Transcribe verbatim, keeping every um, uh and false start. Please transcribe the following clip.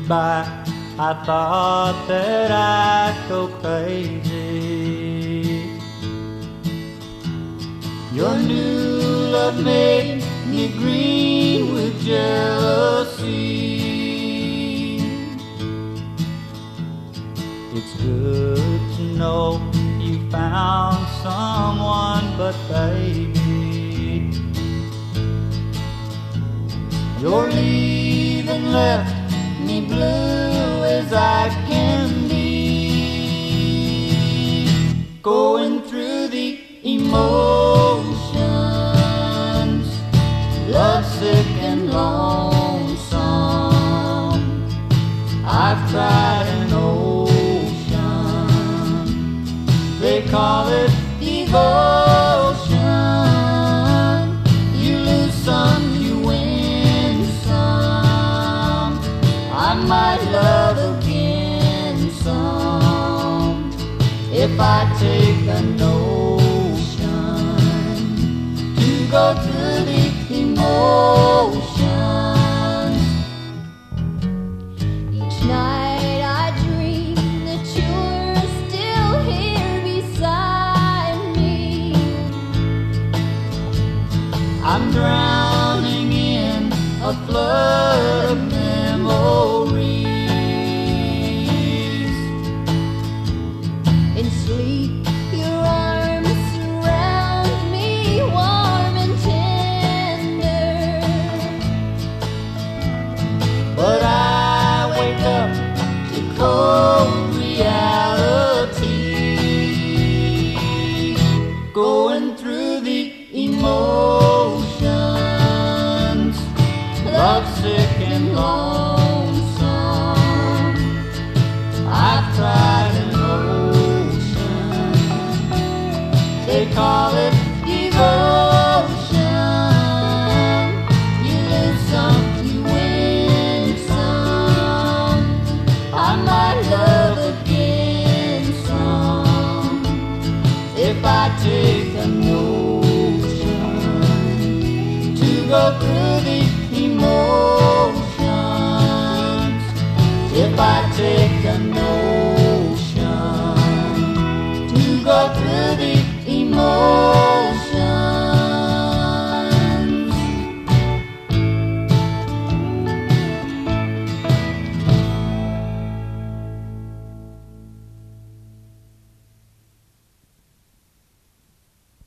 by, I thought that I'd go crazy. Your new love made me green with jealousy. It's good to know you found someone, but baby, your leaving left me blue as I can be. Going through the emotions, lovesick and lonesome. I've tried an ocean, they call it devotion. You lose some, you win some. I might love again some if I take a notion to go through the emotions. Each night I dream that you're still here beside me. I'm drowning in a flood of memories. In sleep, your arms surround me, warm and tender. But I wake up to cold reality. Going through the emotions, lovesick and lonesome. I've tried an ocean, they call it devotion. You lose some, you win some. I might love again some if I take a notion to go through the emotions. If I take